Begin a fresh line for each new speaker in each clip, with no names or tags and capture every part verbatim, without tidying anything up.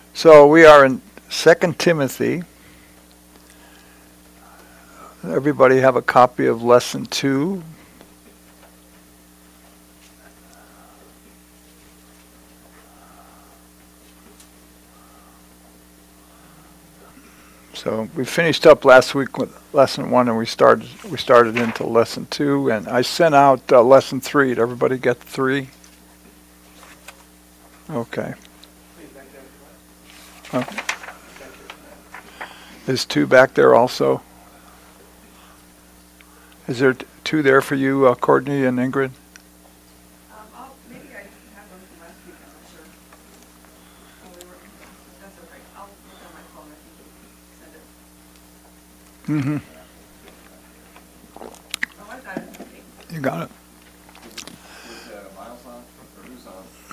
So we are in Second Timothy. Everybody have a copy of lesson two. So we finished up last week with lesson one, and we started we started into lesson two, and I sent out uh, lesson three. Did everybody get three? Okay. Okay. Is two back there also? Is there t- two there for you, uh, Courtney and Ingrid?
Um, I'll, maybe I have one from last week, I'm not sure. Oh, we were, that's okay. I'll look on my phone, I think you sent it.
Mm-hmm.
Oh, I got it. Okay.
You got it.
Is uh, Miles on, or who's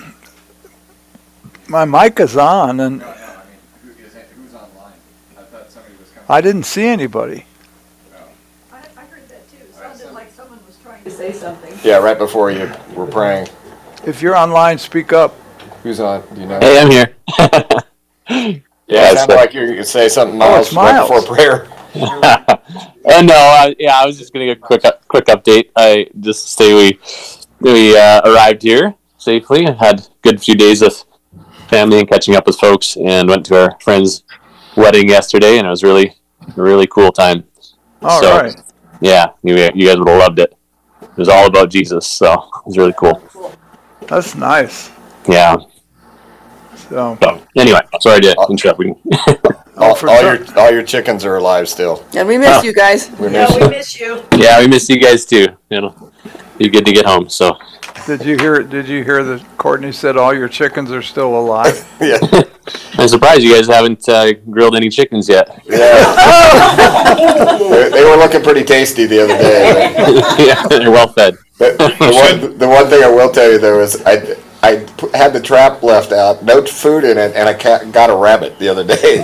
on?
My mic is on, and
No, no, I mean, who is it, who's online? I thought somebody was coming.
I didn't see anybody.
No.
I, I heard that too.
All right,
Sounded
so-
like someone was trying to say something.
Yeah, right before you were praying.
If you're online, speak up.
Who's on? Do you know?
Hey, I'm here.
Yeah, it sounded
so-
like you could say something,
Oh, it's
Miles, right
Miles.
before prayer.
oh no, I, yeah, I was just getting a quick quick update. I just say we we uh, arrived here safely. Had a good few days with family and catching up with folks, and went to our friend's wedding yesterday, and it was really a really cool time.
All
So,
right.
Yeah, you you guys would have loved it. It was all about Jesus, so it was really cool.
That's nice.
Yeah.
So,
So anyway, sorry to interrupt. We
All,
for
all
sure.
your all your chickens are alive still.
And we miss
Oh.
you guys.
We
Yeah,
miss
we
you.
miss you.
yeah, we miss you guys too. It'll be good to get home. So.
did you hear? Did you hear that Courtney said all your chickens are still alive?
Yeah.
I'm surprised you guys haven't uh, grilled any chickens yet.
Yeah. they, they were looking pretty tasty the other day.
Yeah, they're well fed.
But the, one, the one thing I will tell you though is I, I p- had the trap left out, no food in it, and I ca- got a rabbit the other day.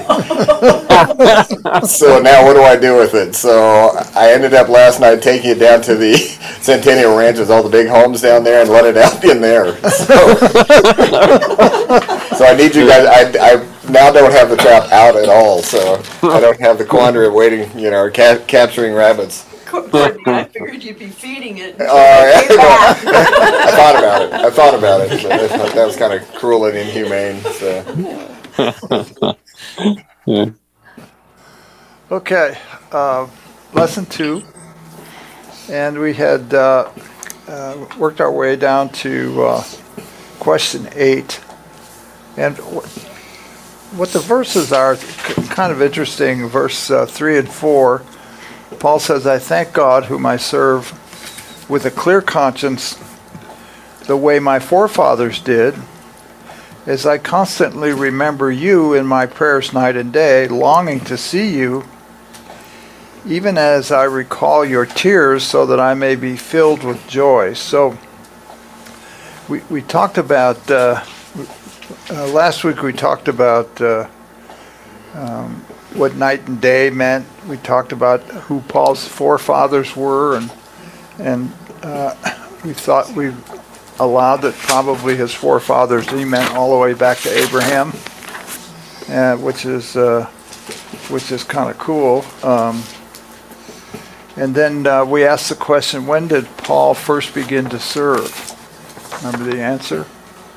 So now what do I do with it? So I ended up last night taking it down to the Centennial Ranch with all the big homes down there and let it out in there. So, so I need you guys, I, I now don't have the trap out at all, so I don't have the quandary of waiting, you know, or ca- capturing rabbits.
Courtney, I figured you'd be feeding it.
Oh, yeah. I thought about it. I thought about it. But I thought that was kind of cruel and inhumane. So.
Yeah.
Okay. Uh, lesson two, and we had uh, uh, worked our way down to uh, question eight, and wh- what the verses are c- kind of interesting. Verse uh, three and four. Paul says, I thank God whom I serve with a clear conscience the way my forefathers did, as I constantly remember you in my prayers night and day, longing to see you, even as I recall your tears, so that I may be filled with joy. So we, we talked about, uh, uh, last week we talked about uh, um, what night and day meant. We talked about who Paul's forefathers were, and and uh, we thought we allowed that probably his forefathers, he meant all the way back to Abraham, uh, which is uh, which is kind of cool. Um, and then uh, we asked the question, when did Paul first begin to serve? Remember the answer?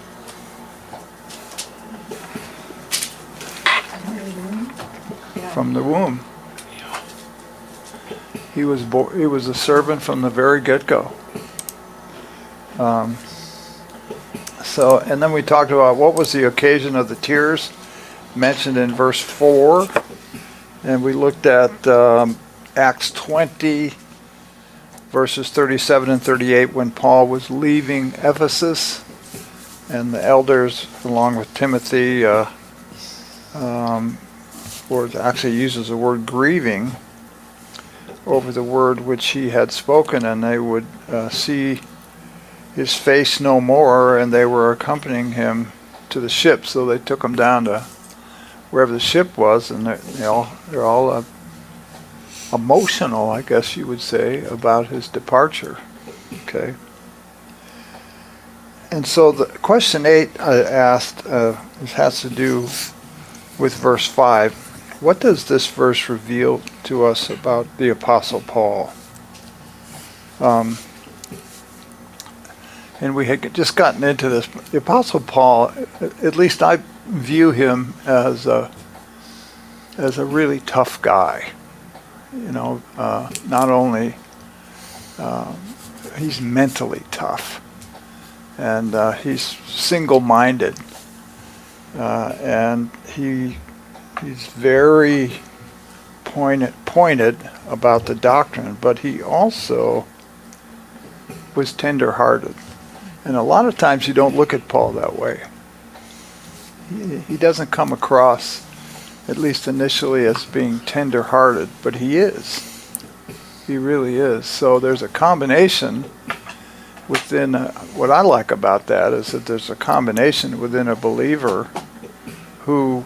From the womb. He was bo- he was a servant from the very get-go. Um, so, and then we talked about what was the occasion of the tears mentioned in verse four, and we looked at um, Acts twenty, verses thirty-seven and thirty-eight, when Paul was leaving Ephesus, and the elders, along with Timothy, uh, um, or actually uses the word grieving over the word which he had spoken, and they would uh, see his face no more, and they were accompanying him to the ship. So they took him down to wherever the ship was, and they're, they all, they're all uh, emotional, I guess you would say, about his departure. Okay. And so the question eight I asked uh, has to do with verse five. What does this verse reveal to us about the Apostle Paul? Um, and we had just gotten into this. The Apostle Paul, at least I view him as a, as a really tough guy. You know, uh, not only uh, he's mentally tough, and uh, he's single-minded, uh, and he he's very pointed pointed about the doctrine, but he also was tender-hearted. And a lot of times you don't look at Paul that way. He, he doesn't come across, at least initially, as being tender-hearted, but he is. He really is. So there's a combination within, a, what I like about that is that there's a combination within a believer who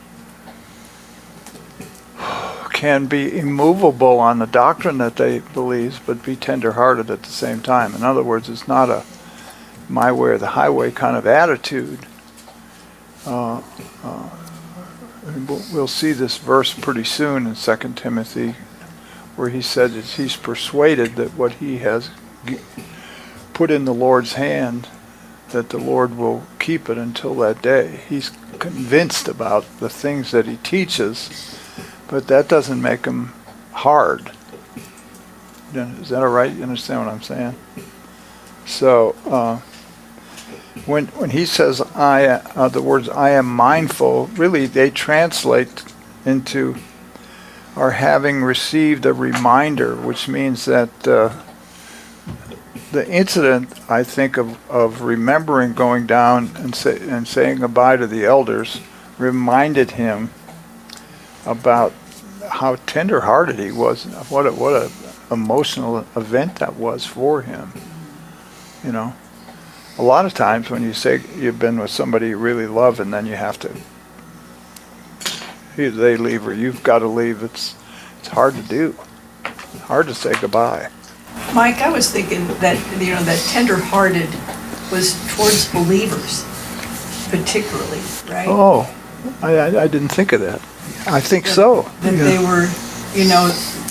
can be immovable on the doctrine that they believe, but be tender-hearted at the same time. In other words, it's not a my way or the highway kind of attitude. Uh, uh, we'll, we'll see this verse pretty soon in Second Timothy, where he said that he's persuaded that what he has g- put in the Lord's hand, that the Lord will keep it until that day. He's convinced about the things that he teaches, but that doesn't make him hard. Is that all right? You understand what I'm saying? So, uh, when when he says I, uh, the words "I am mindful," really they translate into "are having received a reminder," which means that uh, the incident, I think, of, of remembering going down and say, and saying goodbye to the elders reminded him about how tender-hearted he was. What a, what a emotional event that was for him. You know, a lot of times when you say you've been with somebody you really love and then you have to, either they leave or you've got to leave, it's it's hard to do. Hard to say goodbye.
Mike, I was thinking that, you know, that tender-hearted was towards believers, particularly, right?
Oh, I, I, I didn't think of that. I think
that,
so.
That
Yeah.
they were, you know,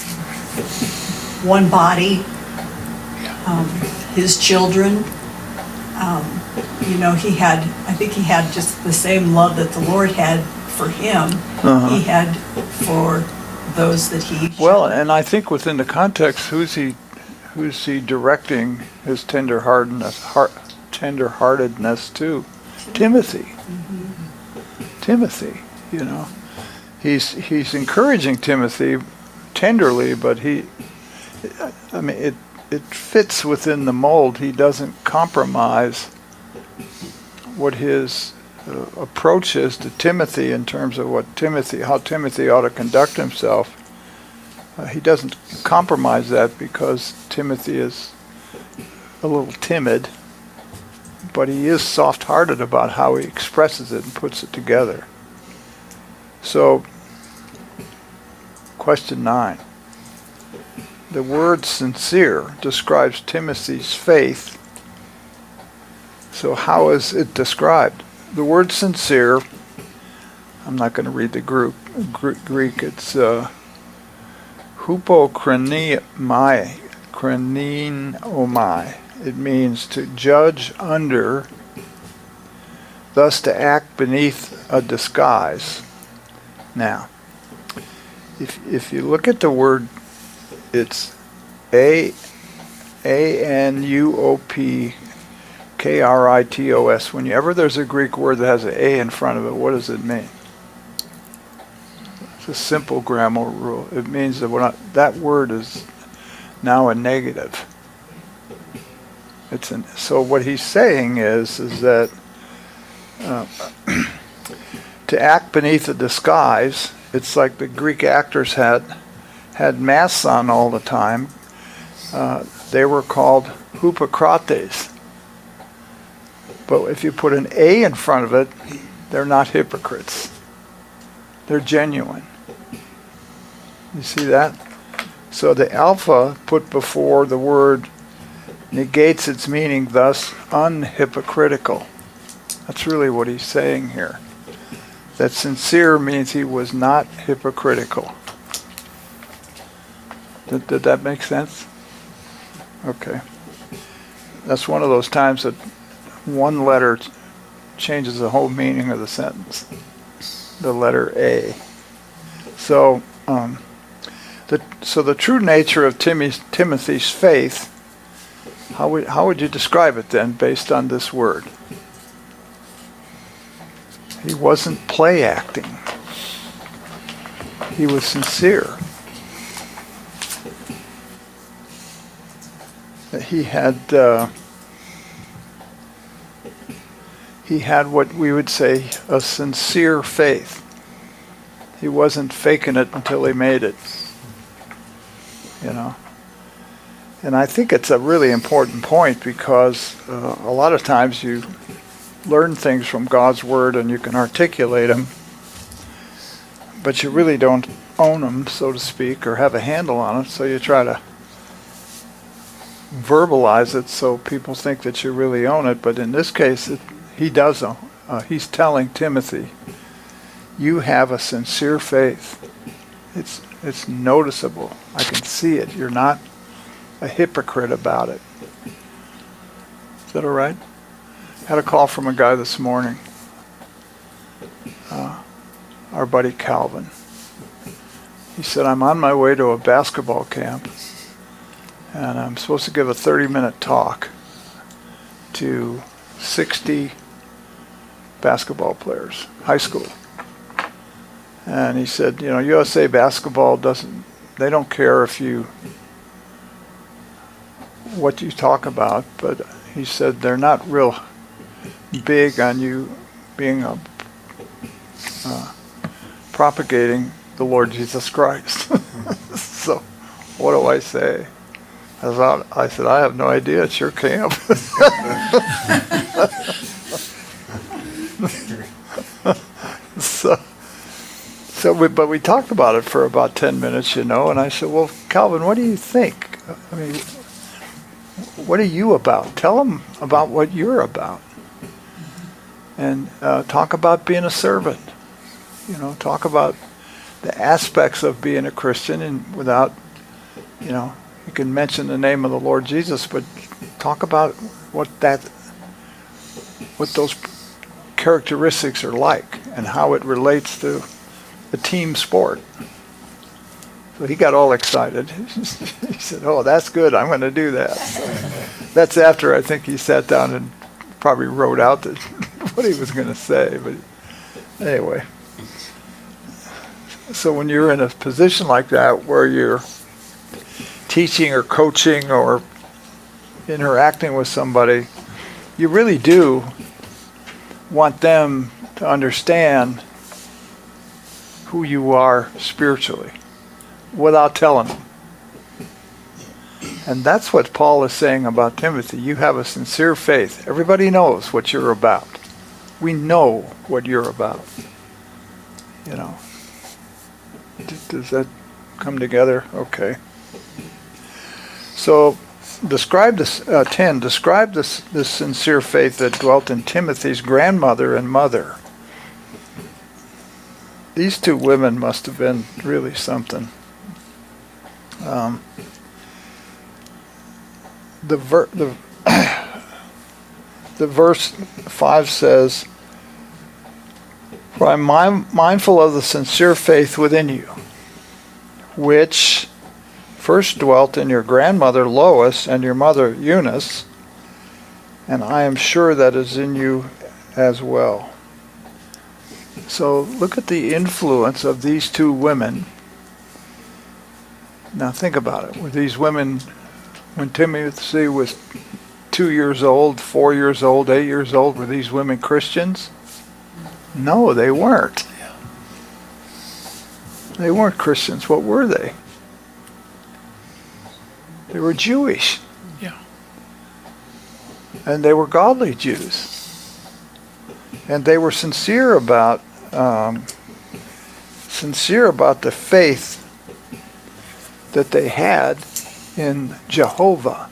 one body, um, his children. Um, you know, he had, I think he had just the same love that the Lord had for him,
Uh-huh.
he had for those that he...
Well, and I think within the context, who's he, who's he directing his tender-heartedness, heart, tender-heartedness to? Timothy. Mm-hmm. Timothy, you know. He's he's encouraging Timothy tenderly, but he, I mean, it it fits within the mold. He doesn't compromise what his uh, approach is to Timothy in terms of what Timothy, how Timothy ought to conduct himself. Uh, he doesn't compromise that because Timothy is a little timid, but he is soft-hearted about how he expresses it and puts it together. So, question nine. The word sincere describes Timothy's faith. So how is it described? The word sincere, I'm not going to read the group, Greek, it's uh, hupokranomai, kranomai. It means to judge under, thus to act beneath a disguise. Now, if if you look at the word, it's A A N U O P K R I T O S. Whenever there's a Greek word that has an A in front of it, what does it mean? It's a simple grammar rule. It means that when I, that word is now a negative. It's an, so what he's saying is is that uh, to act beneath a disguise, it's like the Greek actors had had masks on all the time. Uh, they were called hypocrates. But if you put an A in front of it, they're not hypocrites. They're genuine. You see that? So the alpha put before the word negates its meaning, thus unhypocritical. That's really what he's saying here. that sincere means he was not hypocritical. Did, did that make sense? Okay. That's one of those times that one letter ch- changes the whole meaning of the sentence. The letter A. So, um, the so the true nature of Timothy's, Timothy's faith, how would how would you describe it then, based on this word? He wasn't play acting. He was sincere. He had uh, he had what we would say a sincere faith. He wasn't faking it until he made it. You know. And I think it's a really important point because uh, a lot of times you learn things from God's Word and you can articulate them, but you really don't own them, so to speak, or have a handle on it, so you try to verbalize it so people think that you really own it. But in this case, it, he does own. Uh, he's telling Timothy, you have a sincere faith. It's it's noticeable. I can see it. You're not a hypocrite about it. Is that all right? Had a call from a guy this morning, uh, our buddy Calvin. He said, I'm on my way to a basketball camp, and I'm supposed to give a thirty-minute talk to sixty basketball players, high school. And he said, you know, U S A basketball doesn't, they don't care if you, what you talk about, but he said they're not real big on you being a, uh, propagating the Lord Jesus Christ. So what do I say? I thought, I said, I have no idea. It's your camp. so, so we, but we talked about it for about ten minutes, you know, and I said, well, Calvin, what do you think? I mean, what are you about? Tell them about what you're about. And uh, talk about being a servant. You know, talk about the aspects of being a Christian, and without, you know, you can mention the name of the Lord Jesus, but talk about what that, what those characteristics are like and how it relates to a team sport. So he got all excited. He said, oh, that's good. I'm going to do that. So that's after I think he sat down and probably wrote out the, what he was going to say. But anyway. So when you're in a position like that where you're teaching or coaching or interacting with somebody, you really do want them to understand who you are spiritually without telling them. And that's what Paul is saying about Timothy. You have a sincere faith. Everybody knows what you're about. We know what you're about. You know. Does that come together? Okay. So, describe this, uh, ten, describe this, this sincere faith that dwelt in Timothy's grandmother and mother. These two women must have been really something. Um, the, ver- the, the verse five says, for I am mind- mindful of the sincere faith within you, which first dwelt in your grandmother Lois and your mother Eunice, and I am sure that is in you as well. So look at the influence of these two women. Now think about it. Were these women, when Timothy was two years old, four years old, eight years old, were these women Christians? No, they weren't. They weren't Christians. What were they? They were Jewish.
Yeah.
And they were godly Jews. And they were sincere about um, sincere about the faith that they had in Jehovah.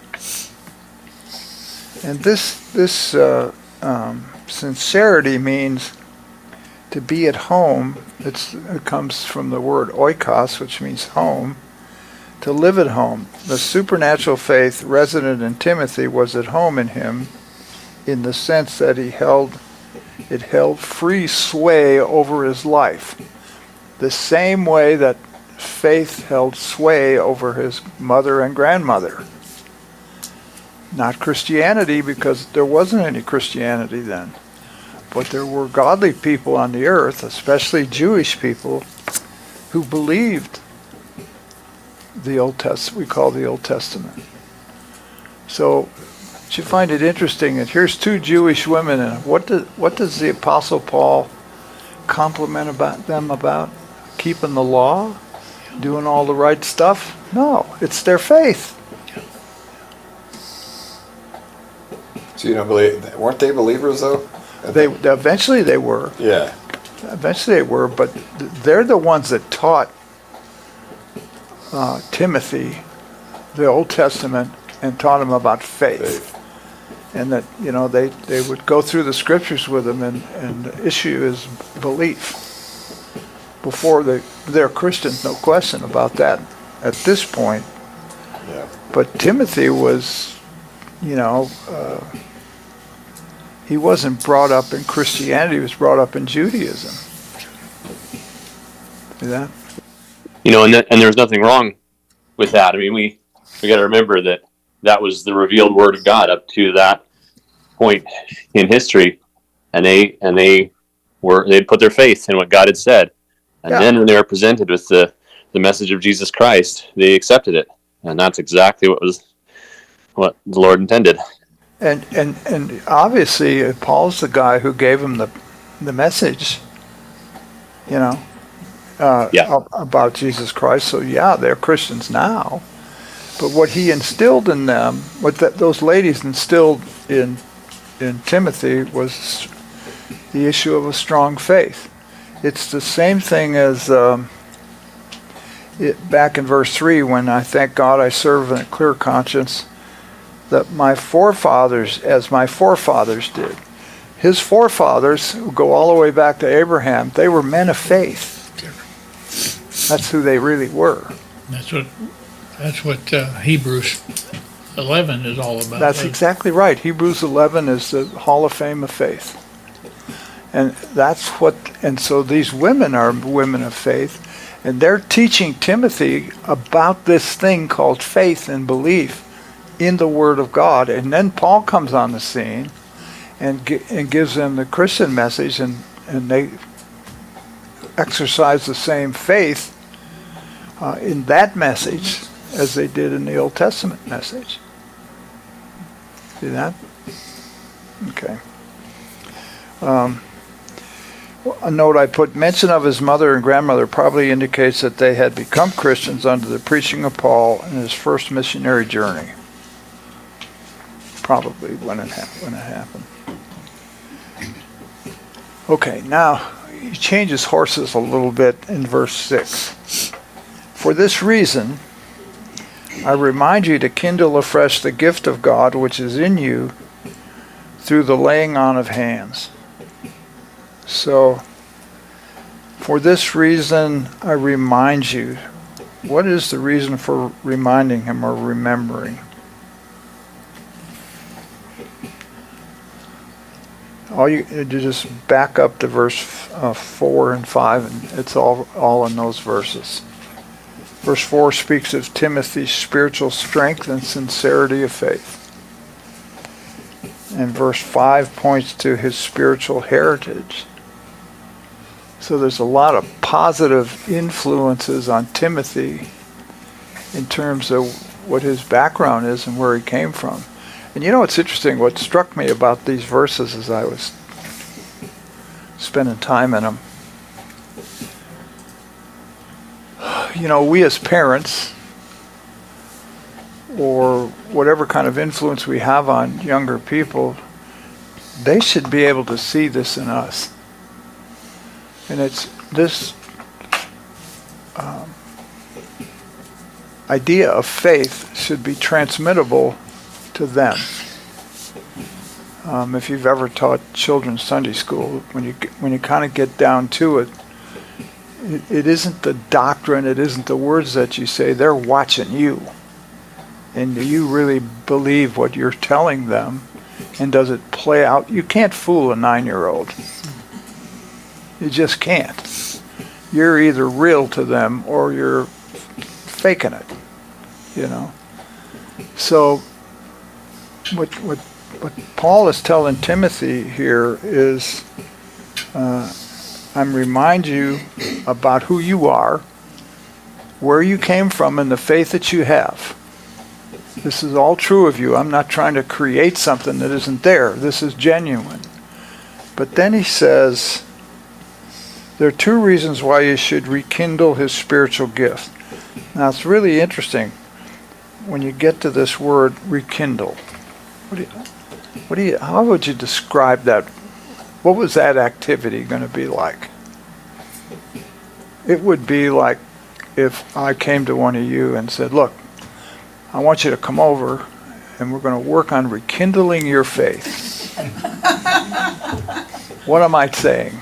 And this this uh, um, sincerity means To be at home, it's, it comes from the word oikos, which means home. To live at home. The supernatural faith resident in Timothy was at home in him in the sense that he held, it held free sway over his life. The same way that faith held sway over his mother and grandmother. Not Christianity, because there wasn't any Christianity then. But there were godly people on the earth, especially Jewish people, who believed the Old Testament, we call the Old Testament. So you find it interesting that here's two Jewish women, and what does what does the Apostle Paul compliment about them about? Keeping the law, doing all the right stuff? No, it's their faith.
So you don't believe, weren't they believers though?
They eventually they were.
Yeah.
Eventually they were, but th- they're the ones that taught uh, Timothy the Old Testament and taught him about faith.
Faith.
And that, you know, they, they would go through the scriptures with him, and, and the issue is belief. Before they, they're Christians, no question about that at this point.
Yeah.
But Timothy was, you know, uh, he wasn't brought up in Christianity, he was brought up in Judaism. See that?
You know, and that, and there's nothing wrong with that. I mean, we we got to remember that that was the revealed word of God up to that point in history, and they and they were they'd put their faith in what God had said, and
Yeah.
then when they were presented with the the message of Jesus Christ, they accepted it, and that's exactly what was what the Lord intended.
And and and obviously uh, Paul's the guy who gave him the the message, you know, uh,
Yeah.
ab- about Jesus Christ. So yeah, they're Christians now. But what he instilled in them, what that, those ladies instilled in in Timothy, was the issue of a strong faith. It's the same thing as um, it, back in verse three, when I thank God I serve in a clear conscience, that my forefathers, as my forefathers did. His forefathers, who go all the way back to Abraham, they were men of faith. That's who they really were.
That's what, that's what uh, Hebrews eleven is all about.
That's exactly right. Hebrews eleven is the Hall of Fame of faith. And that's what, and so these women are women of faith, and they're teaching Timothy about this thing called faith and belief in the Word of God. And then Paul comes on the scene and gi- and gives them the Christian message, and, and they exercise the same faith uh, in that message as they did in the Old Testament message. See that? Okay. Um, a note I put, mention of his mother and grandmother probably indicates that they had become Christians under the preaching of Paul in his first missionary journey. Probably when it, ha- when it happened. Okay, now he changes horses a little bit in verse six. For this reason, I remind you to kindle afresh the gift of God which is in you through the laying on of hands. So, for this reason, I remind you. What is the reason for reminding him or remembering? All you, you just back up to verse uh, four and five, and it's all all in those verses. Verse four speaks of Timothy's spiritual strength and sincerity of faith. And verse five points to his spiritual heritage. So there's a lot of positive influences on Timothy in terms of what his background is and where he came from. And you know what's interesting? What struck me about these verses as I was spending time in them, you know, we as parents, or whatever kind of influence we have on younger people, they should be able to see this in us. And it's this um, idea of faith should be transmittable to them. Um, if you've ever taught children Sunday school, when you get- when you kind of get down to it, it, it isn't the doctrine, it isn't the words that you say. They're watching you, and do you really believe what you're telling them? And does it play out? You can't fool a nine-year-old. You just can't. You're either real to them or you're faking it, you know. So what what what Paul is telling Timothy here is, uh, I'm remind you about who you are, where you came from, and the faith that you have. This is all true of you. I'm not trying to create something that isn't there. This is genuine. But then he says, there are two reasons why you should rekindle his spiritual gift. Now it's really interesting when you get to this word rekindle. What do you, what do you, how would you describe that? What was that activity going to be like? It would be like if I came to one of you and said, look, I want you to come over and we're going to work on rekindling your faith. What am I saying?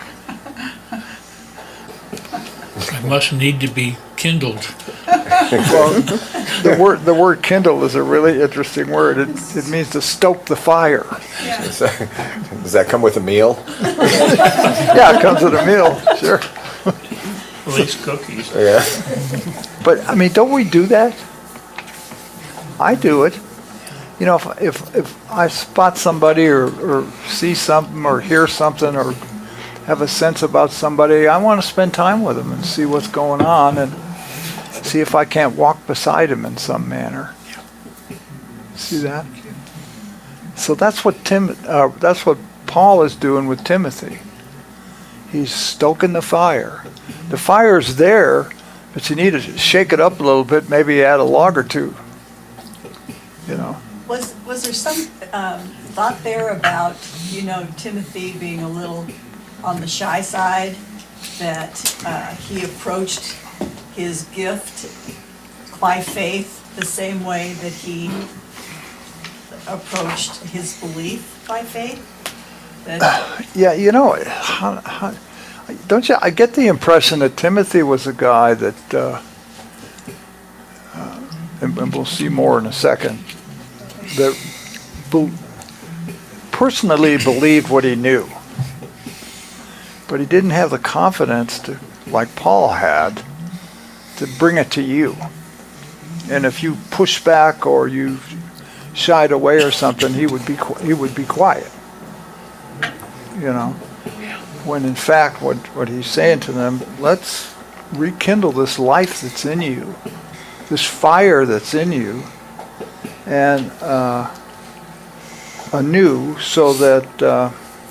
It must need to be kindled.
Well, the word the word kindle is a really interesting word. It, it means to stoke the fire.
Does that, does that come with a meal?
Yeah, it comes with a meal, sure.
At least cookies.
Yeah.
But I mean, don't we do that? I do it. You know, if if, if I spot somebody or, or see something or hear something or have a sense about somebody, I want to spend time with them and see what's going on and see if I can't walk beside him in some manner. See that? So that's what Tim. Uh, that's what Paul is doing with Timothy. He's stoking the fire. The fire's there, but you need to shake it up a little bit. Maybe add a log or two. You know.
Was, was there some um, thought there about, you know, Timothy being a little on the shy side, that uh, he approached his gift by faith the same way that he approached his belief by faith? That,
Yeah, you know, how, how, don't you? I get the impression that Timothy was a guy that, uh, uh, and, and we'll see more in a second, that be, personally believed what he knew, but he didn't have the confidence to, like Paul had, to bring it to you. And if you push back or you shied away or something, he would be he would be quiet. You know, when in fact what what he's saying to them, let's rekindle this life that's in you, this fire that's in you, and uh, anew, so that uh,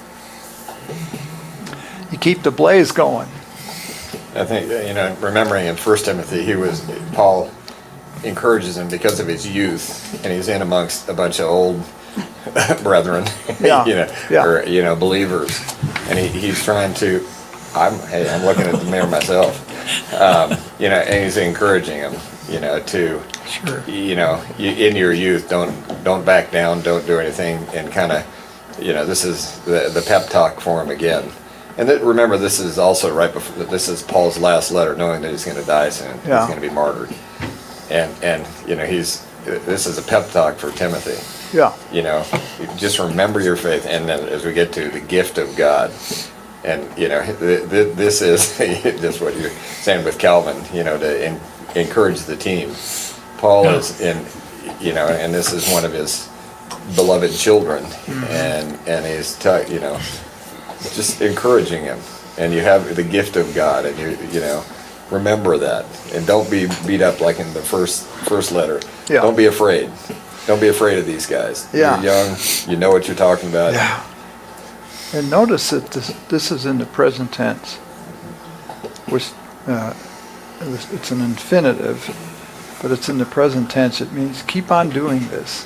you keep the blaze going.
I think, you know, remembering in First Timothy, he was, Paul encourages him because of his youth, and he's in amongst a bunch of old brethren,
Yeah,
you know,
yeah.
or, you know, believers. And he, he's trying to, I'm, hey, I'm looking at the mirror myself, um, you know, and he's encouraging him, you know, to,
Sure.
you know, you, in your youth, don't, don't back down, don't do anything, and kind of, you know, this is the, the pep talk for him again. And that, remember, this is also right before, this is Paul's last letter, knowing that he's going to die soon.
Yeah.
He's going to be martyred. And, and, you know, he's, this is a pep talk for Timothy.
Yeah.
You know, just remember your faith. And then as we get to the gift of God, and, you know, th- th- this is just what you're saying with Calvin, you know, to in, encourage the team. Paul
Yeah.
is in, you know, and this is one of his beloved children.
Mm-hmm.
And, and he's, t- you know, just encouraging him, and you have the gift of God, and you you know remember that, and don't be beat up like in the first first letter.
Yeah.
Don't be afraid. Don't be afraid of these guys.
Yeah.
You're young. You know what you're talking about.
Yeah. And notice that this, this is in the present tense, which uh, it's an infinitive, but it's in the present tense. It means keep on doing this.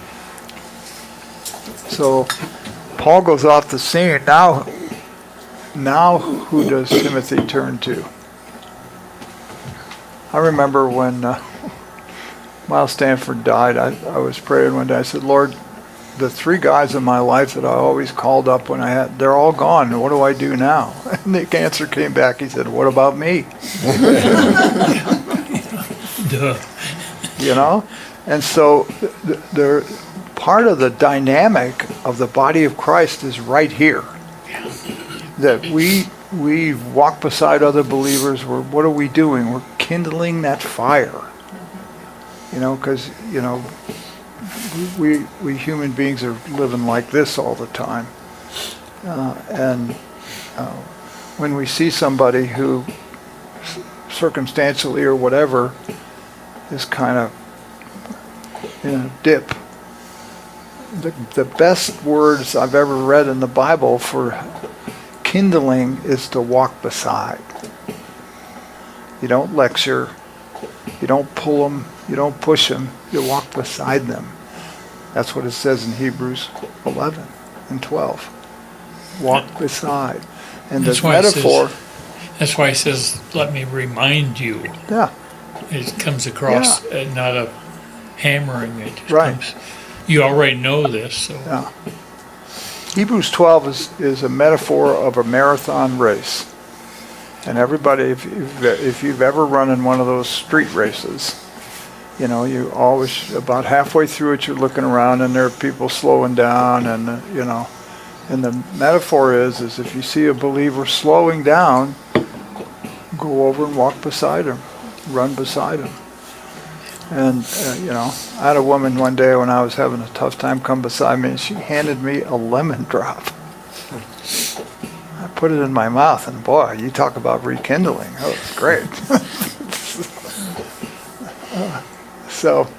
So Paul goes off the scene. Now, now who does Timothy turn to? I remember when uh, Miles Stanford died, I, I was praying one day. I said, Lord, the three guys in my life that I always called up when I had, they're all gone. What do I do now? And the answer came back. He said, what about me?
Duh.
You know? And so th- there, part of the dynamic of the body of Christ is right here. That we we walk beside other believers. We're, what are we doing? We're kindling that fire. You know, because, you know, we we human beings are living like this all the time. Uh, and uh, when we see somebody who c- circumstantially or whatever is kind of in a dip, the, the best words I've ever read in the Bible for kindling is to walk beside. You don't lecture, you don't pull them, you don't push them, you walk beside them. That's what it says in Hebrews eleven and twelve. Walk beside. And the
That's why it says-
metaphor,
That's why he says, let me remind you.
yeah,
It comes across, uh, not a hammering, it just
Right.
comes, you already know this, so.
yeah. Hebrews twelve is, is a metaphor of a marathon race. And everybody, if you've, if you've ever run in one of those street races, you know, you always, about halfway through it, you're looking around and there are people slowing down and, uh, you know, and the metaphor is, is if you see a believer slowing down, go over and walk beside him, run beside him. And, uh, you know, I had a woman one day when I was having a tough time come beside me and she handed me a lemon drop. I put it in my mouth and boy, you talk about rekindling. That was great. uh, so,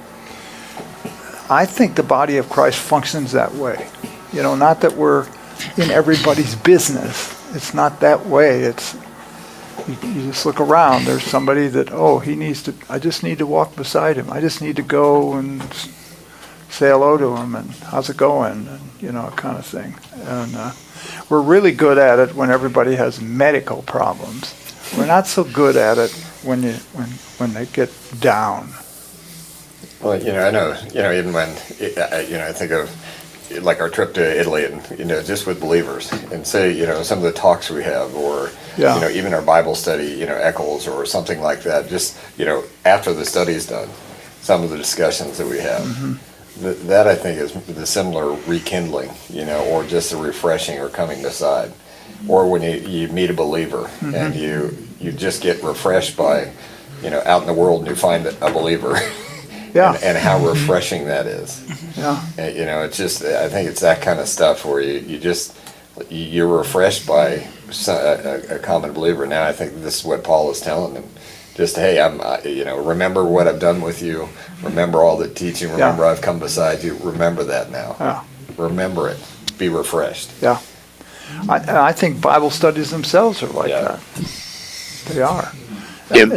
I think the body of Christ functions that way. You know, not that we're in everybody's business. It's not that way. It's you, you just look around. There's somebody that, oh, he needs to, I just need to walk beside him. I just need to go and s- say hello to him and how's it going? And, you know, kind of thing. And uh, we're really good at it when everybody has medical problems. We're not so good at it when you when when they get down.
Well, you know, I know, you know, even when, uh, you know, I think of like our trip to Italy and, you know, just with believers and say, you know, some of the talks we have or,
Yeah.
you know, even our Bible study, you know, Eccles or something like that, just, you know, after the study's done, some of the discussions that we have.
Mm-hmm.
Th- that I think is the similar rekindling, you know, or just a refreshing or coming beside. Or when you, you meet a believer
Mm-hmm.
and you, you just get refreshed by, you know, out in the world and you find a believer.
Yeah.
and, and how refreshing that is.
Yeah.
Uh, You know, it's just, I think it's that kind of stuff where you, you just, you- you're refreshed by so- a, a- a common believer. Now, I think this is what Paul is telling them. Just, hey, I'm, uh, you know, remember what I've done with you. Remember all the teaching. Remember I've come beside you. Remember that now.
Yeah.
Remember it. Be refreshed.
Yeah. I, and I think Bible studies themselves are like
Yeah.
that. They are.
Yep.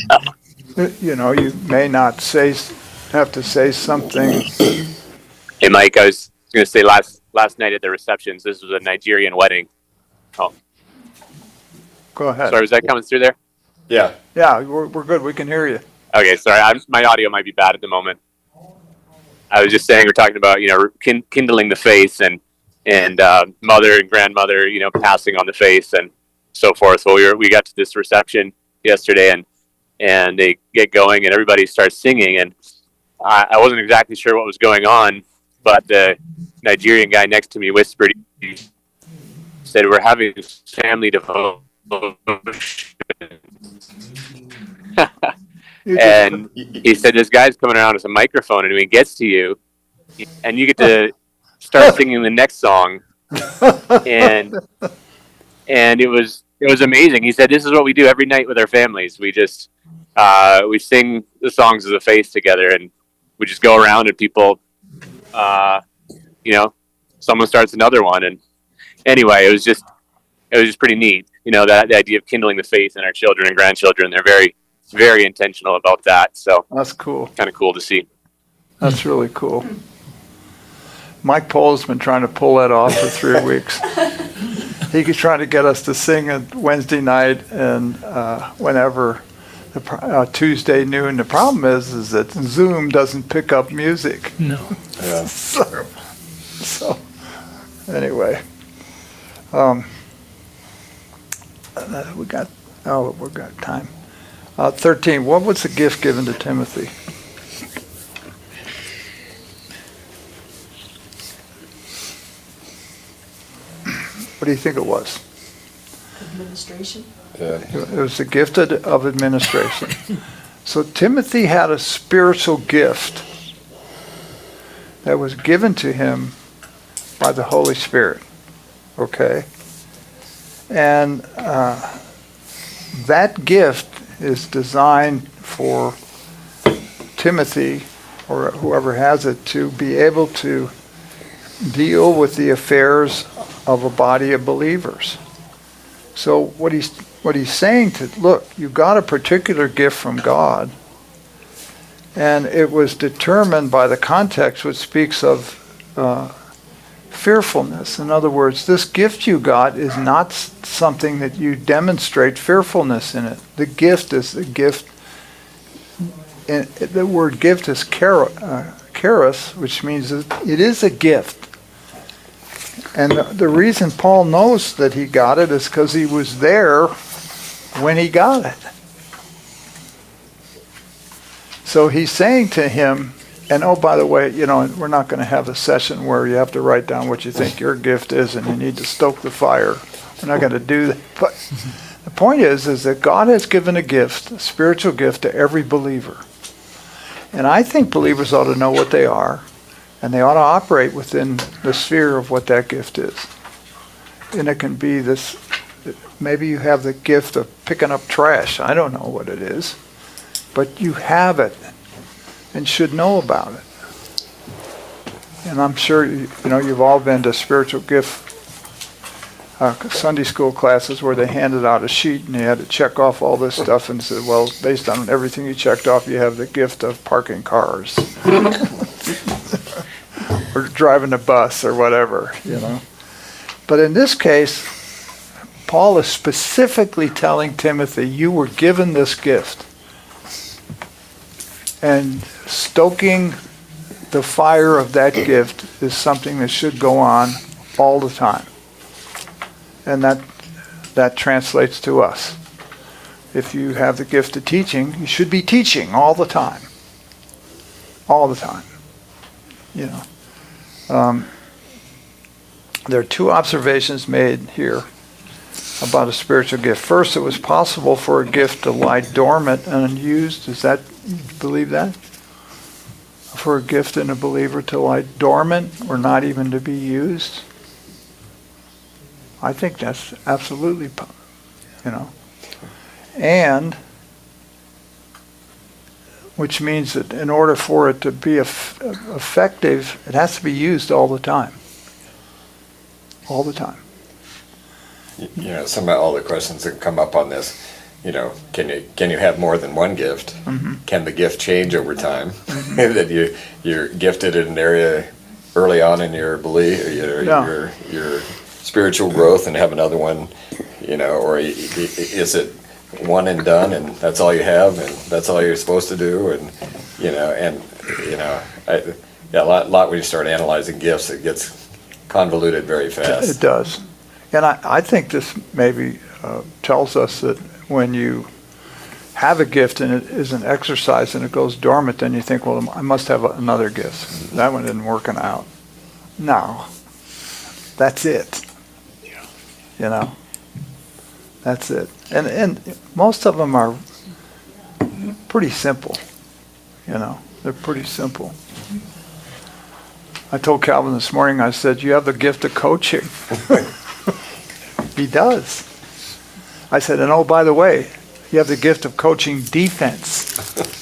You know, you may not say, have to say something.
Hey, Mike, I was going to say last last night at the receptions, this was a Nigerian wedding. Oh,
Go ahead.
sorry, was that coming through there?
Yeah.
Yeah, we're, we're good. We can hear you.
Okay, sorry, I'm, my audio might be bad at the moment. I was just saying we're talking about, you know, kin- kindling the faith and and uh, mother and grandmother, you know, passing on the faith and so forth. Well, we were, we got to this reception yesterday and and they get going and everybody starts singing and I, I wasn't exactly sure what was going on, but the Nigerian guy next to me whispered, he said, "We're having family devotion."
You just-
And he said, "This guy's coming around with a microphone, and when he gets to you, and you get to start singing the next song." And and it was it was amazing. He said, "This is what we do every night with our families. We just uh, we sing the songs of the faith together, and we just go around, and people, uh, you know, someone starts another one, and anyway, it was just it was just pretty neat. You know, that the idea of kindling the faith in our children and grandchildren. They're very very intentional about that. So
That's cool.
kind of cool to see."
That's really cool. Mike Pohl's been trying to pull that off for three weeks. He was trying to get us to sing on Wednesday night and uh, whenever, the, pr- uh, Tuesday noon. The problem is, is that Zoom doesn't pick up music.
No.
Yeah.
So, So, anyway. Um, uh, we got, oh, we've got time. Uh, thirteen, what was the gift given to Timothy? What do you think it was?
Administration?
Yeah.
It was the gift of of administration. So Timothy had a spiritual gift that was given to him by the Holy Spirit. Okay? And uh, that gift is designed for Timothy, or whoever has it, to be able to deal with the affairs of a body of believers. So what he's what he's saying to, look, you got a particular gift from God, and it was determined by the context, which speaks of uh, fearfulness. In other words, this gift you got is not s- something that you demonstrate fearfulness in it. The gift is a gift. And the word gift is char- uh, charis, which means it it is a gift. And the, the reason Paul knows that he got it is because he was there when he got it. So he's saying to him, and oh, by the way, you know, we're not going to have a session where you have to write down what you think your gift is and you need to stoke the fire. We're not going to do that. But the point is, is that God has given a gift, a spiritual gift, to every believer. And I think believers ought to know what they are, and they ought to operate within the sphere of what that gift is. And it can be this, maybe you have the gift of picking up trash. I don't know what it is. But you have it and should know about it. And I'm sure, you know, you've all been to spiritual gift uh, Sunday school classes where they handed out a sheet and you had to check off all this stuff and said, well, based on everything you checked off, you have the gift of parking cars. Or driving a bus or whatever, you know. But in this case, Paul is specifically telling Timothy, you were given this gift. And stoking the fire of that gift is something that should go on all the time. And that that translates to us. If you have the gift of teaching, you should be teaching all the time. All the time. You know. Um, there are two observations made here about a spiritual gift. First, it was possible for a gift to lie dormant and unused. Is that, you believe that? For a gift in a believer to lie dormant or not even to be used? I think that's absolutely, you know. And, which means that in order for it to be eff- effective, it has to be used all the time. All the time.
You know, some of all the questions that come up on this, you know, can you can you have more than one gift? Mm-hmm. Can the gift change over time? Mm-hmm. That you you're gifted in an area early on in your belief, your
Yeah.
your your spiritual growth, and have another one, you know, or is it one and done, and that's all you have, and that's all you're supposed to do, and you know, and you know, I, yeah, a lot, lot when you start analyzing gifts, it gets convoluted very fast.
It does. And I, I think this maybe uh, tells us that when you have a gift and it isn't exercised and it goes dormant, then you think, well, I must have another gift. That one isn't working out. No. That's it. You know? That's it. And and most of them are pretty simple. You know? They're pretty simple. I told Calvin this morning, I said, you have the gift of coaching. He does. I said, and oh, by the way, you have the gift of coaching defense.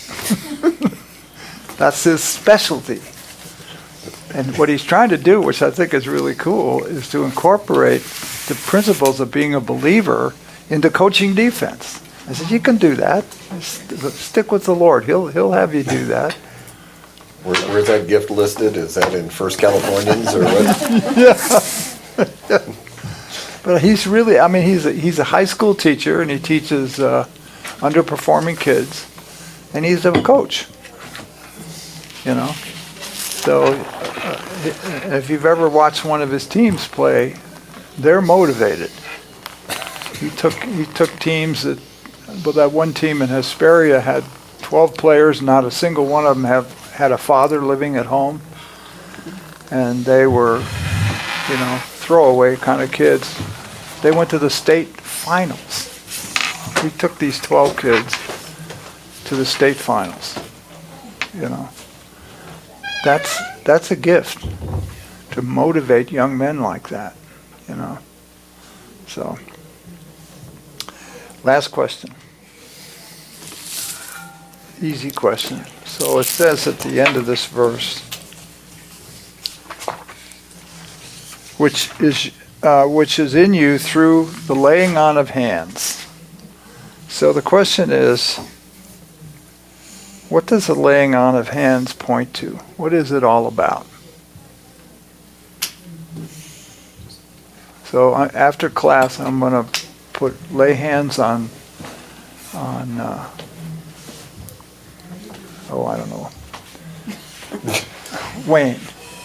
That's his specialty. And what he's trying to do, which I think is really cool, is to incorporate the principles of being a believer into coaching defense. I said, you can do that. Stick with the Lord. He'll he'll have you do that.
Where, where's that gift listed? Is that in First Californians or what?
Yeah. But he's really, I mean, he's a, he's a high school teacher, and he teaches uh, underperforming kids, and he's a coach, you know. So uh, if you've ever watched one of his teams play, they're motivated. He took he took teams that, well, that one team in Hesperia had twelve players, not a single one of them have had a father living at home, and they were, you know, throwaway kind of kids. They went to the state finals. We took these twelve kids to the state finals. You know, that's that's a gift to motivate young men like that. You know, so. Last question. Easy question. So it says at the end of this verse, which is uh, which is in you through the laying on of hands. So the question is, what does the laying on of hands point to? What is it all about? So I, after class, I'm going to put lay hands on on uh, oh I don't know Wayne.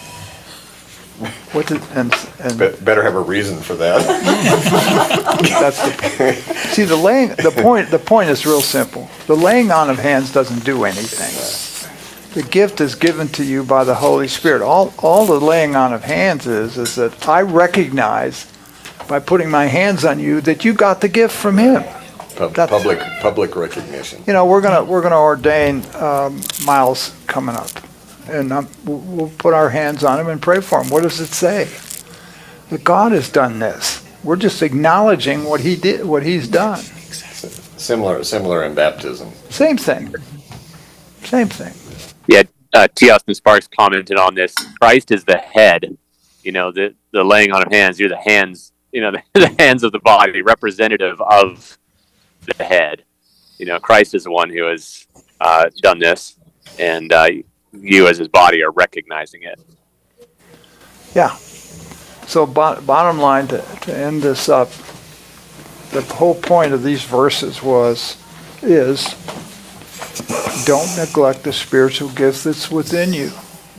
What did and and
Be- better have a reason for that.
that's the see the laying the point the point is real simple. The laying on of hands doesn't do anything. The gift is given to you by the Holy Spirit. All all the laying on of hands is is that I recognize by putting my hands on you that you got the gift from him.
Pub-
That's-
public public recognition.
You know, we're gonna we're gonna ordain um, Miles coming up, and um, we'll, we'll put our hands on him and pray for him. What does it say? That God has done this. We're just acknowledging what he did, what he's done.
Similar similar in baptism.
Same thing. Same thing.
Yeah, uh, T. Austin Sparks commented on this. Christ is the head. You know, the the laying on of hands. You're the hands. You know, the, the hands of the body, representative of the head. You know, Christ is the one who has uh, done this, and uh, you as his body are recognizing it.
Yeah. So bo- bottom line, to, to end this up, the whole point of these verses was, is, don't neglect the spiritual gift that's within you.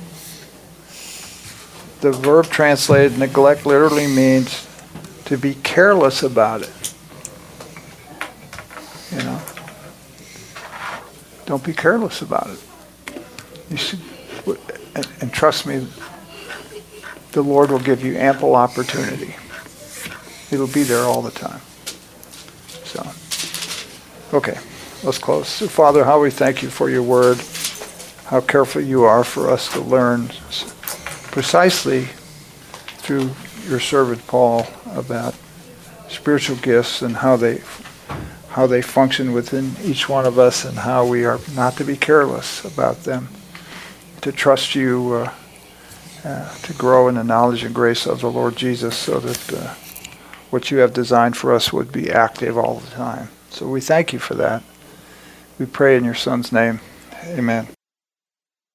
The verb translated neglect literally means to be careless about it. You know? Don't be careless about it. You should, and, and trust me, the Lord will give you ample opportunity. It'll be there all the time. So, okay, let's close. So, Father, how we thank you for your word, how careful you are for us to learn precisely through your servant Paul about spiritual gifts and how they how they function within each one of us, and how we are not to be careless about them, to trust you, uh, uh, to grow in the knowledge and grace of the Lord Jesus, so that uh, what you have designed for us would be active all the time. So we thank you for that. We pray in your Son's name. Amen.